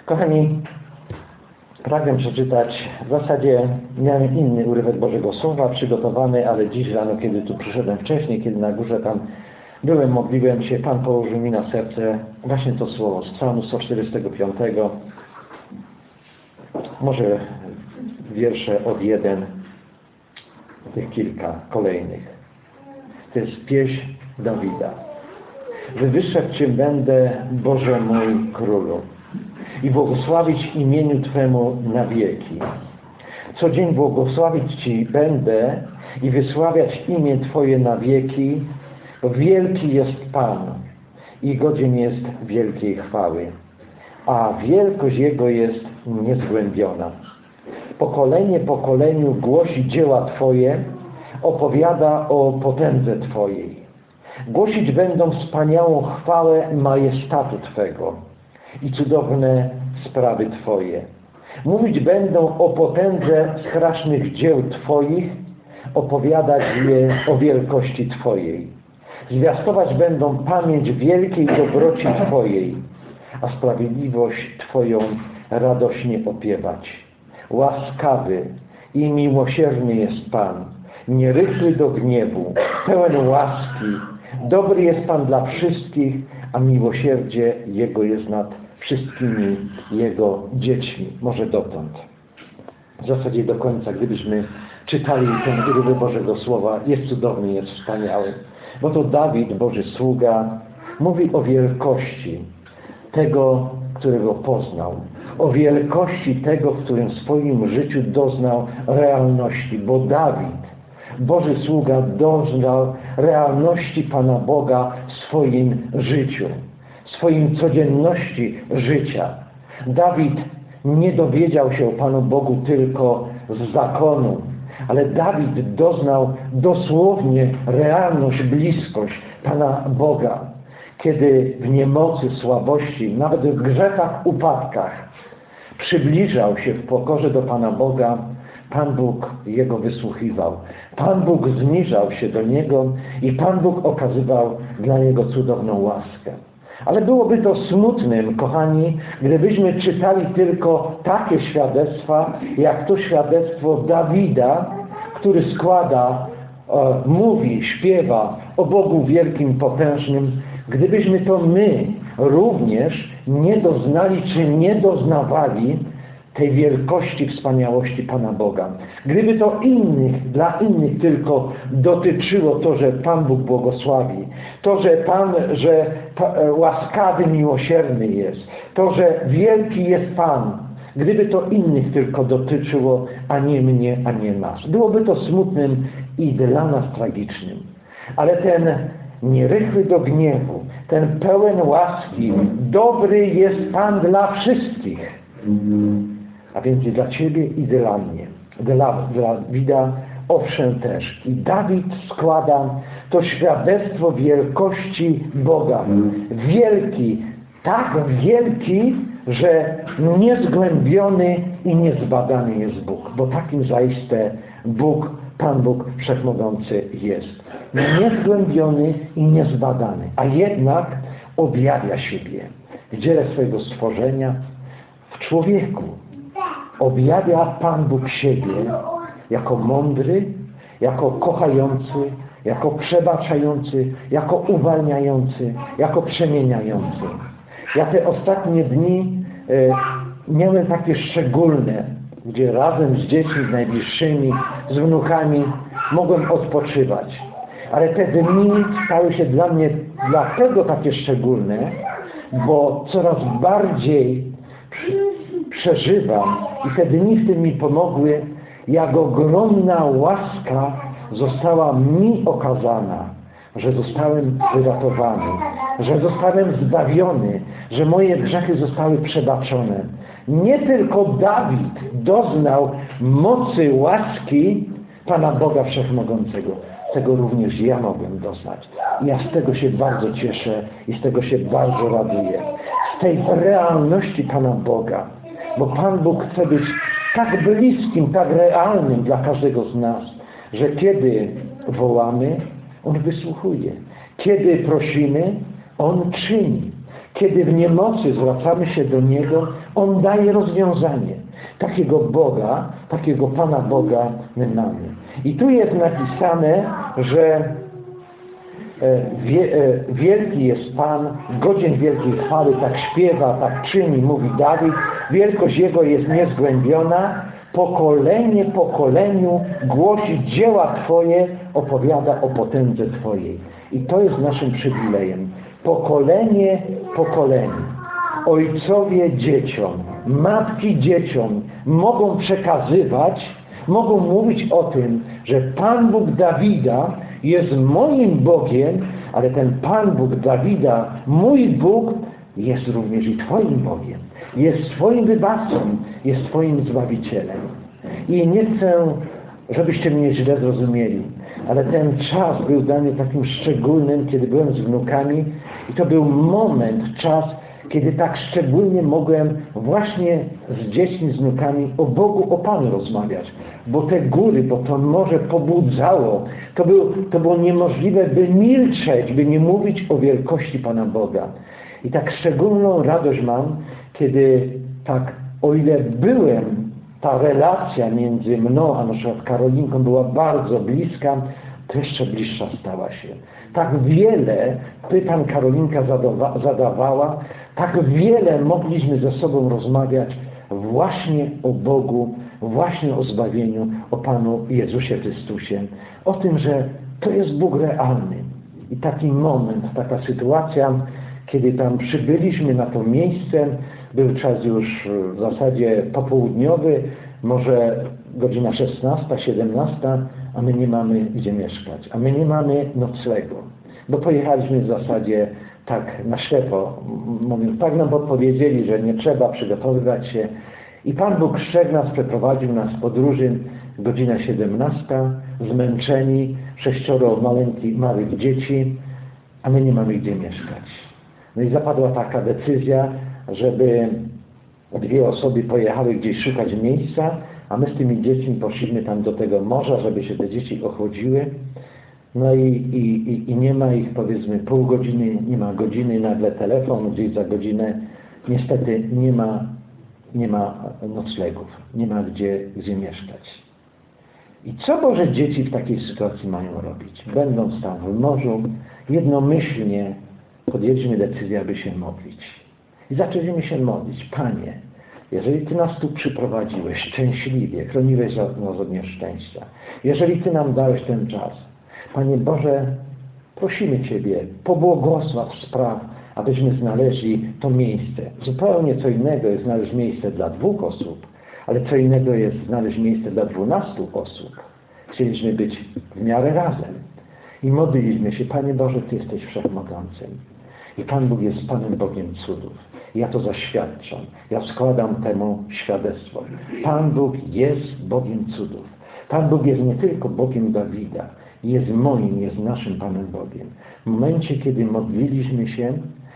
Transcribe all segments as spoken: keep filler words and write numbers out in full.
Kochani, pragnę przeczytać, w zasadzie miałem inny urywek Bożego Słowa przygotowany, ale dziś rano, kiedy tu przyszedłem wcześniej, kiedy na górze tam byłem, modliłem się, Pan położył mi na serce właśnie to słowo z Psalmu sto czterdziestego piątego, może wiersze od jeden, tych kilka kolejnych. To jest pieśń Dawida. Wywyższać Cię będę, Boże mój Królu, i błogosławić imieniu Twemu na wieki. Co dzień błogosławić Ci będę i wysławiać imię Twoje na wieki, bo wielki jest Pan i godzien jest wielkiej chwały, a wielkość Jego jest niezgłębiona. Pokolenie pokoleniu głosi dzieła Twoje, opowiada o potędze Twojej. Głosić będą wspaniałą chwałę majestatu Twego i cudowne sprawy Twoje. Mówić będą o potędze strasznych dzieł Twoich, opowiadać je o wielkości Twojej. Zwiastować będą pamięć wielkiej dobroci Twojej, a sprawiedliwość Twoją radośnie opiewać. Łaskawy i miłosierny jest Pan, nierychły do gniewu, pełen łaski. Dobry jest Pan dla wszystkich, a miłosierdzie Jego jest nad wszystkimi Jego dziećmi. Może dotąd. W zasadzie do końca, gdybyśmy czytali ten urywek Bożego Słowa, jest cudowny, jest wspaniały. Bo to Dawid, Boży sługa, mówi o wielkości tego, którego poznał. O wielkości tego, w którym w swoim życiu doznał realności. Bo Dawid, Boży sługa, doznał realności Pana Boga w swoim życiu, w swoim codzienności życia. Dawid nie dowiedział się o Panu Bogu tylko z zakonu, ale Dawid doznał dosłownie realność, bliskość Pana Boga, kiedy w niemocy, słabości, nawet w grzechach, upadkach przybliżał się w pokorze do Pana Boga. Pan Bóg Jego wysłuchiwał. Pan Bóg zniżał się do Niego i Pan Bóg okazywał dla Niego cudowną łaskę. Ale byłoby to smutnym, kochani, gdybyśmy czytali tylko takie świadectwa, jak to świadectwo Dawida, który składa, e, mówi, śpiewa o Bogu wielkim, potężnym, gdybyśmy to my również nie doznali, czy nie doznawali tej wielkości, wspaniałości Pana Boga. Gdyby to innych, dla innych tylko dotyczyło to, że Pan Bóg błogosławi, to, że Pan, że łaskawy, miłosierny jest, to, że wielki jest Pan, gdyby to innych tylko dotyczyło, a nie mnie, a nie nas. Byłoby to smutnym i dla nas tragicznym. Ale ten nierychły do gniewu, ten pełen łaski, dobry jest Pan dla wszystkich. A więc i dla Ciebie, i dla mnie. Dla, dla Dawida owszem też. I Dawid składa to świadectwo wielkości Boga. Wielki, tak wielki, że niezgłębiony i niezbadany jest Bóg. Bo takim zaiste Bóg, Pan Bóg Wszechmogący jest. Niezgłębiony i niezbadany. A jednak objawia siebie w dziele swojego stworzenia, w człowieku. Objawia Pan Bóg siebie jako mądry, jako kochający, jako przebaczający, jako uwalniający, jako przemieniający. Ja te ostatnie dni e, miałem takie szczególne, gdzie razem z dziećmi najbliższymi, z wnukami mogłem odpoczywać. Ale te dni stały się dla mnie dlatego takie szczególne, bo coraz bardziej przeżywam i te dni w tym mi pomogły, jak ogromna łaska została mi okazana, że zostałem wyratowany, że zostałem zbawiony, że moje grzechy zostały przebaczone. Nie tylko Dawid doznał mocy łaski Pana Boga Wszechmogącego. Tego również ja mogłem doznać. I ja z tego się bardzo cieszę i z tego się bardzo raduję. Z tej realności Pana Boga. Bo Pan Bóg chce być tak bliskim, tak realnym dla każdego z nas, że kiedy wołamy, On wysłuchuje. Kiedy prosimy, On czyni. Kiedy w niemocy zwracamy się do Niego, On daje rozwiązanie. Takiego Boga, takiego Pana Boga my mamy. I tu jest napisane, że wielki jest Pan, godzien wielkiej chwały, tak śpiewa, tak czyni, mówi Dawid. Wielkość Jego jest niezgłębiona. Pokolenie pokoleniu głosi dzieła Twoje, opowiada o potędze Twojej. I to jest naszym przywilejem. Pokolenie pokoleniu. Ojcowie dzieciom, matki dzieciom mogą przekazywać, mogą mówić o tym, że Pan Bóg Dawida jest moim Bogiem, ale ten Pan Bóg Dawida, mój Bóg, jest również i Twoim Bogiem. Jest Twoim wybawcą, jest Twoim Zbawicielem. I nie chcę, żebyście mnie źle zrozumieli, ale ten czas był dla mnie takim szczególnym, kiedy byłem z wnukami i to był moment, czas, kiedy tak szczególnie mogłem właśnie z dziećmi, z wnukami o Bogu, o Panu rozmawiać. Bo te góry, bo to morze pobudzało. To, był, to było niemożliwe, by milczeć, by nie mówić o wielkości Pana Boga. I tak szczególną radość mam, kiedy tak, o ile byłem, ta relacja między mną, a na przykład Karolinką była bardzo bliska, to jeszcze bliższa stała się. Tak wiele pytań Karolinka zadawa, zadawała, tak wiele mogliśmy ze sobą rozmawiać właśnie o Bogu, właśnie o zbawieniu, o Panu Jezusie Chrystusie. O tym, że to jest Bóg realny. I taki moment, taka sytuacja, kiedy tam przybyliśmy na to miejsce, był czas już w zasadzie popołudniowy, może godzina szesnasta, siedemnasta, a my nie mamy gdzie mieszkać, a my nie mamy noclegu. Bo pojechaliśmy w zasadzie tak na ślepo, mówiąc, tak nam odpowiedzieli, że nie trzeba przygotowywać się. I Pan Bóg strzegł nas, przeprowadził nas w podróży, godzina siedemnasta, zmęczeni, sześcioro maleńkich, małych dzieci, a my nie mamy gdzie mieszkać. No i zapadła taka decyzja, żeby dwie osoby pojechały gdzieś szukać miejsca, a my z tymi dziećmi poszliśmy tam do tego morza, żeby się te dzieci ochłodziły. No i, i, i, i nie ma ich, powiedzmy, pół godziny, nie ma godziny, nagle telefon, gdzieś za godzinę. Niestety nie ma, nie ma noclegów, nie ma gdzie, gdzie mieszkać. I co Boże dzieci w takiej sytuacji mają robić? Będąc tam w morzu, jednomyślnie podjęliśmy decyzję, aby się modlić. I zaczęliśmy się modlić. Panie, jeżeli Ty nas tu przyprowadziłeś szczęśliwie, chroniłeś nas od nieszczęścia, jeżeli Ty nam dałeś ten czas, Panie Boże, prosimy Ciebie, pobłogosław spraw, abyśmy znaleźli to miejsce. Zupełnie co innego jest znaleźć miejsce dla dwóch osób, ale co innego jest znaleźć miejsce dla dwunastu osób. Chcieliśmy być w miarę razem. I modliliśmy się, Panie Boże, Ty jesteś wszechmogącym. I Pan Bóg jest Panem Bogiem cudów. Ja to zaświadczam. Ja składam temu świadectwo. Pan Bóg jest Bogiem cudów. Pan Bóg jest nie tylko Bogiem Dawida. Jest moim, jest naszym Panem Bogiem. W momencie, kiedy modliliśmy się,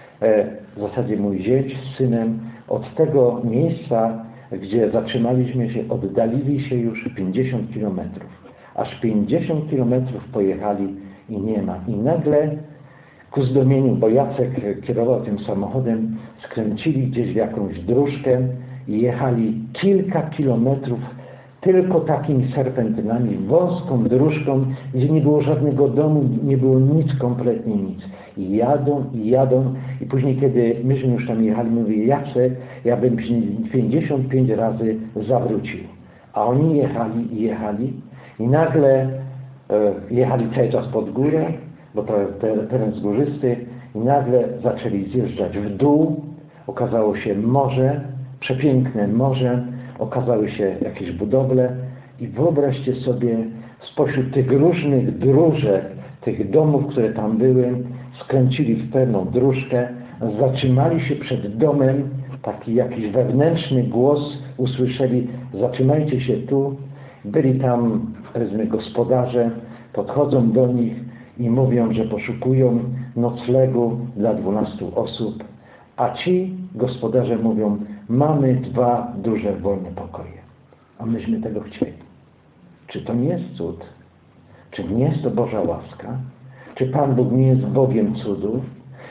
w zasadzie mój zięć z synem, od tego miejsca, gdzie zatrzymaliśmy się, oddalili się już pięćdziesiąt kilometrów. Aż pięćdziesiąt kilometrów pojechali i nie ma. I nagle ku zdumieniu, bo Jacek kierował tym samochodem, skręcili gdzieś w jakąś dróżkę i jechali kilka kilometrów tylko takimi serpentynami, wąską dróżką, gdzie nie było żadnego domu, nie było nic, kompletnie nic. I jadą, i jadą. I później, kiedy myśmy już tam jechali, mówię, Jacek, ja bym pięćdziesiąt pięć razy zawrócił. A oni jechali i jechali. I nagle e, jechali cały czas pod górę, bo to jest teren zgórzysty. I nagle zaczęli zjeżdżać w dół. Okazało się morze, przepiękne morze. Okazały się jakieś budowle. I wyobraźcie sobie, spośród tych różnych dróżek, tych domów, które tam były, skręcili w pewną dróżkę, zatrzymali się przed domem, taki jakiś wewnętrzny głos usłyszeli, zatrzymajcie się tu. Byli tam, powiedzmy, gospodarze, podchodzą do nich i mówią, że poszukują noclegu dla dwunastu osób, a ci gospodarze mówią, mamy dwa duże wolne pokoje, a myśmy tego chcieli. Czy to nie jest cud? Czy nie jest to Boża łaska? Czy Pan Bóg nie jest Bogiem cudów?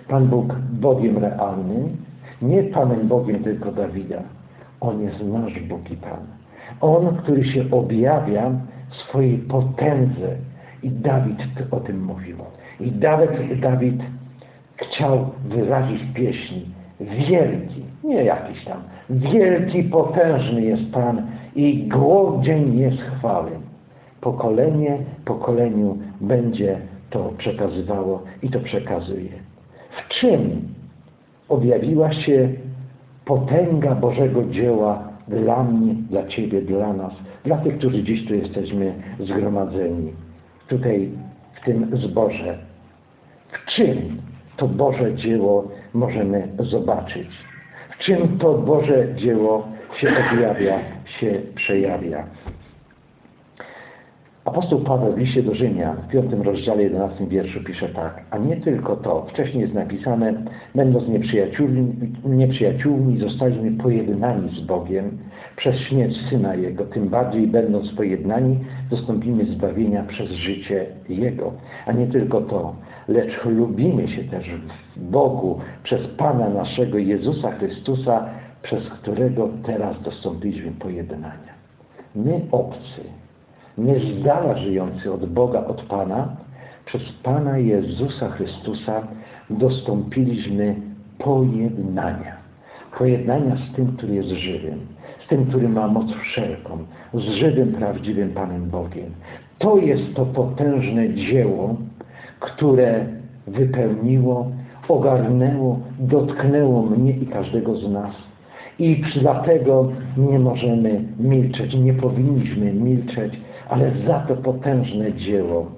Pan Bóg Bogiem realnym, nie Panem Bogiem tylko Dawida. On jest nasz Bóg i Pan. On, który się objawia w swojej potędze. I Dawid o tym mówił. I Dawid, Dawid chciał wyrazić pieśni. Wielki, nie jakiś tam, wielki, potężny jest Pan i głodzień jest chwały. Pokolenie pokoleniu będzie to przekazywało i to przekazuje. W czym objawiła się potęga Bożego dzieła dla mnie, dla Ciebie, dla nas, dla tych, którzy dziś tu jesteśmy zgromadzeni, tutaj w tym zborze? W czym to Boże dzieło możemy zobaczyć? W czym to Boże dzieło się objawia, się przejawia? Apostoł Paweł w liście do Rzymian w piątym rozdziale jedenastym wierszu pisze tak: a nie tylko to, wcześniej jest napisane, będąc nieprzyjaciółmi, nieprzyjaciółmi zostaliśmy pojednani z Bogiem przez śmierć Syna Jego, tym bardziej będąc pojednani dostąpimy zbawienia przez życie Jego. A nie tylko to, lecz lubimy się też w Bogu przez Pana naszego Jezusa Chrystusa, przez którego teraz dostąpiliśmy pojednania. My obcy, my z dala żyjący od Boga, od Pana, przez Pana Jezusa Chrystusa dostąpiliśmy pojednania. Pojednania z tym, który jest żywym, z tym, który ma moc wszelką, z żywym, prawdziwym Panem Bogiem. To jest to potężne dzieło, które wypełniło, ogarnęło, dotknęło mnie i każdego z nas. I dlatego nie możemy milczeć, nie powinniśmy milczeć, ale za to potężne dzieło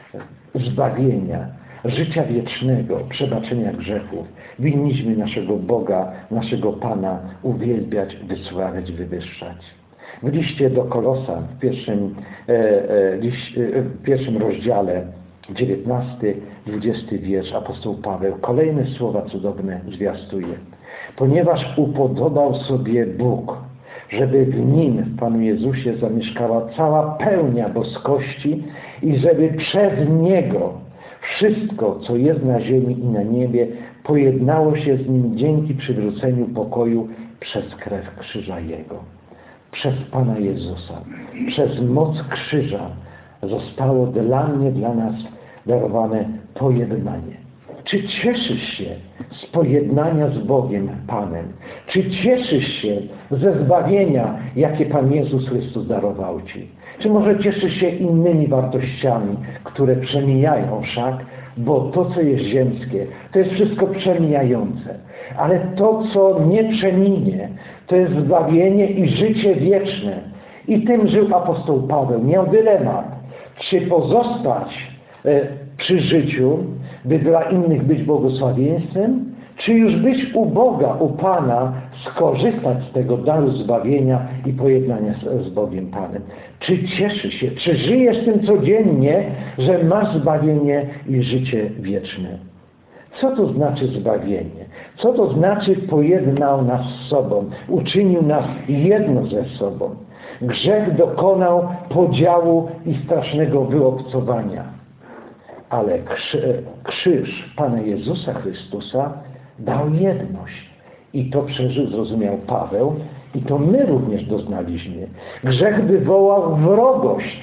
zbawienia, życia wiecznego, przebaczenia grzechów winniśmy naszego Boga, naszego Pana uwielbiać, wysławiać, wywyższać. W liście do Kolosan, w pierwszym, e, e, liś, e, w pierwszym rozdziale, dziewiętnasty, dwudziesty wiersz, apostoł Paweł kolejne słowa cudowne zwiastuje. Ponieważ upodobał sobie Bóg, żeby w Nim, w Panu Jezusie, zamieszkała cała pełnia boskości i żeby przez Niego wszystko, co jest na ziemi i na niebie, pojednało się z Nim dzięki przywróceniu pokoju przez krew krzyża Jego. Przez Pana Jezusa, przez moc krzyża zostało dla mnie, dla nas darowane pojednanie. Czy cieszysz się z pojednania z Bogiem, Panem? Czy cieszysz się ze zbawienia, jakie Pan Jezus Chrystus darował Ci? Czy może cieszysz się innymi wartościami, które przemijają wszak? Bo to, co jest ziemskie, to jest wszystko przemijające. Ale to, co nie przeminie, to jest zbawienie i życie wieczne. I tym żył apostoł Paweł. Miał dylemat, czy pozostać e, przy życiu, by dla innych być błogosławieństwem, czy już być u Boga, u Pana, skorzystać z tego daru zbawienia i pojednania z, z Bogiem Panem. Czy cieszysz się, czy żyjesz tym codziennie, że masz zbawienie i życie wieczne? Co to znaczy zbawienie? Co to znaczy pojednał nas z sobą, uczynił nas jedno ze sobą? Grzech dokonał podziału i strasznego wyobcowania. Ale krzyż Pana Jezusa Chrystusa dał jedność. I to przeżył, zrozumiał Paweł, i to my również doznaliśmy. Grzech wywołał wrogość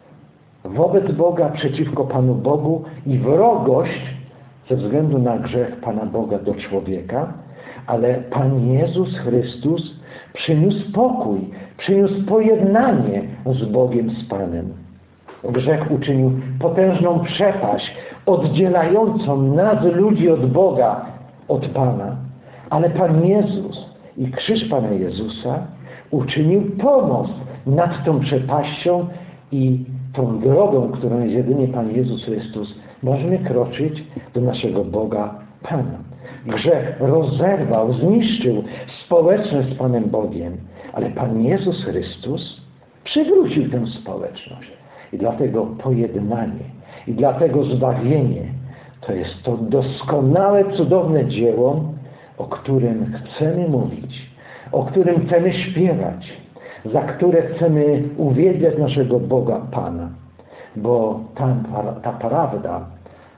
wobec Boga, przeciwko Panu Bogu i wrogość ze względu na grzech Pana Boga do człowieka, ale Pan Jezus Chrystus przyniósł pokój, przyniósł pojednanie z Bogiem, z Panem. Grzech uczynił potężną przepaść oddzielającą nas, ludzi, od Boga, od Pana. Ale Pan Jezus i krzyż Pana Jezusa uczynił pomost nad tą przepaścią i tą drogą, którą jest jedynie Pan Jezus Chrystus, możemy kroczyć do naszego Boga, Pana. Grzech rozerwał, zniszczył społeczność z Panem Bogiem, ale Pan Jezus Chrystus przywrócił tę społeczność. I dlatego pojednanie, i dlatego zbawienie to jest to doskonałe, cudowne dzieło, o którym chcemy mówić, o którym chcemy śpiewać, za które chcemy uwielbiać naszego Boga, Pana. Bo ta, ta prawda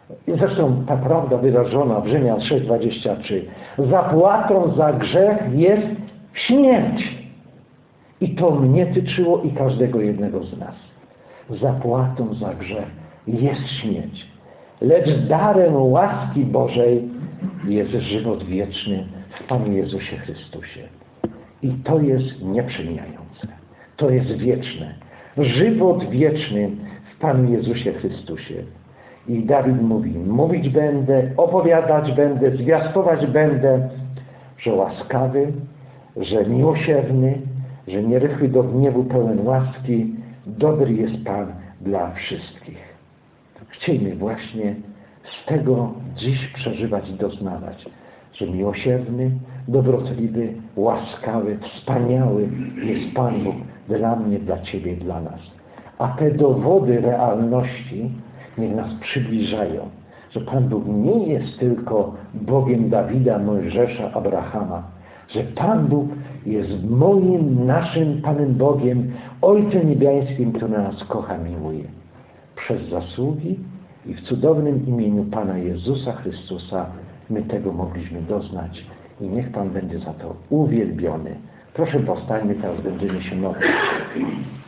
I zresztą ta prawda wyrażona w Rzymian sześć dwadzieścia trzy. Zapłatą za grzech jest śmierć. I to mnie tyczyło i każdego jednego z nas. Zapłatą za grzech jest śmierć. Lecz darem łaski Bożej jest żywot wieczny w Panu Jezusie Chrystusie. I to jest nieprzemijające. To jest wieczne. Żywot wieczny w Panu Jezusie Chrystusie. I Dawid mówi, mówić będę, opowiadać będę, zwiastować będę, że łaskawy, że miłosierny, że nierychły do gniewu, pełen łaski, dobry jest Pan dla wszystkich. Chciejmy właśnie z tego dziś przeżywać i doznawać, że miłosierny, dobrotliwy, łaskawy, wspaniały jest Pan Bóg dla mnie, dla Ciebie i dla nas. A te dowody realności niech nas przybliżają, że Pan Bóg nie jest tylko Bogiem Dawida, Mojżesza, Abrahama, że Pan Bóg jest moim, naszym Panem Bogiem, Ojcem Niebiańskim, który nas kocha, miłuje. Przez zasługi i w cudownym imieniu Pana Jezusa Chrystusa my tego mogliśmy doznać i niech Pan będzie za to uwielbiony. Proszę powstańmy, teraz będziemy się modlić.